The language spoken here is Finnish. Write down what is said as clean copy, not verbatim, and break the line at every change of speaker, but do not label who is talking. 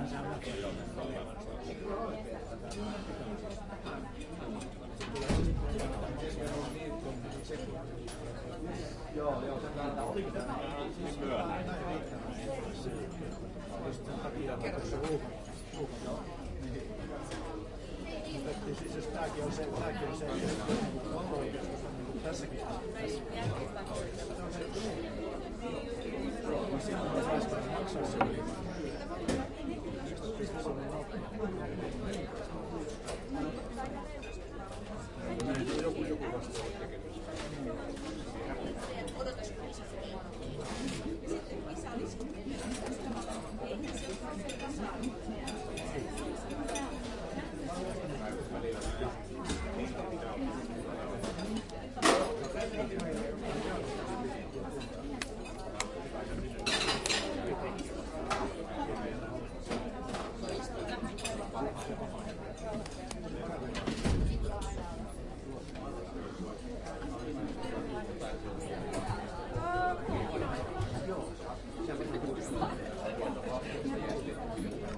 Joo, se täällä oli myöhään. Just sen takia tuossa ulkona. Mutta siis tämäkin on se, tässäkin. Silloin me saistaan maksaa se yli. Joku vastaa tekemistä.